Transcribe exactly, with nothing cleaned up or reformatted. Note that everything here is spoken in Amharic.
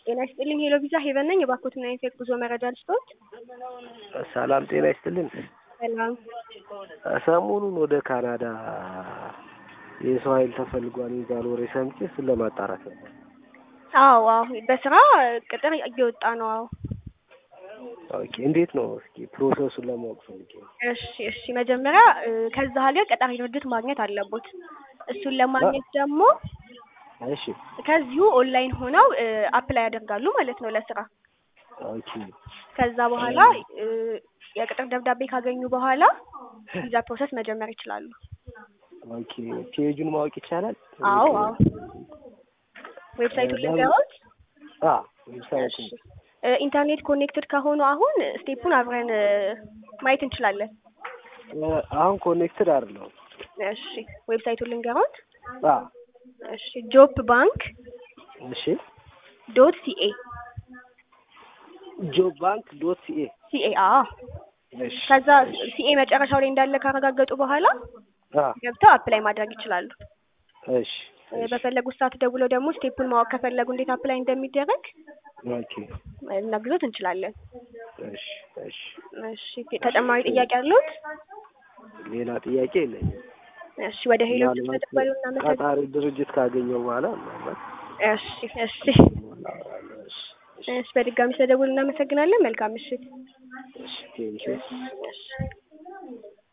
ጤና ይስጥልኝ ሄሎ ቪዛ ሄቨን ነኝ። የባኮትና ኢንፌክት ጉዞ መረጃ ልስጦት። ሰላም ጤና ይስጥልኝ። ሰላም። ሰሞኑን ወደ ካናዳ የሰው ኃይል ተፈልጓል የሚባል ወሬ ሰምቼ እሱን ለማጣራት ነበር። አዎ አዎ በስራ ቅጥር እየወጣ ነው። አዎ ኦኬ እንዴት ነው እስኪ ፕሮሰሱን ለማወቅ ፈልጌ ነው። እሺ እሺ መጀመሪያ ከዛ ሀገር ቀጣሪ ድርጅት ማግኘት አለቦት። እሱን ለማግኘት ደግሞ እሺ ከዚሁ ኦንላይን ሆነው አፕላይ ያደርጋሉ ማለት ነው ለስራ። ኦኬ ከዛ በኋላ የቅጥር ደብዳቤ ካገኙ በኋላ ቪዛ ፕሮሰስ መጀመር ይችላሉ። ኦኬ ፔጁን ማወቅ ይቻላል? አዎ አዎ ዌብሳይቱን ልንገሮት? አዎ ዌብሳይቱ ኢንተርኔት ኮኔክትድ ከሆኑ አሁን ስቴፑን አብረን ማየት እንችላለን። አሁን ኮኔክትድ አይደለም። እሺ ዌብሳይቱን ልንገሮት? አዎ እሺ ጆብ ባንክ እሺ ዶት ሲኤ ጆብ ባንክ ዶት ሲኤ ሲኤ አዎ እሺ ከዛ ሲኤ መጨረሻው ላይ እንዳለ ካረጋገጡ በኋላ አዎ ገብተው አፕላይ ማድረግ ይችላሉ። እሺ በፈለጉት ሰዓት ደውለው ደግሞ ስቴፑን ማወቅ ከፈለጉ እንዴት አፕላይ እንደሚደረግ ኦኬ ልናግዞት እንችላለን። እሺ እሺ እሺ ተጨማሪ ጥያቄ አለዎት? ሌላ ጥያቄ የለኝም። እሺ ወደ ሄሎ ተደውሉና መሰለኝ ቀጣሪ ድርጅት ካገኘው በኋላ ማለት እሺ እሺ እሺ በድጋሚ ተደውሉና እናመሰግናለን። መልካም ምሽት። እሺ ቴንኪው። እሺ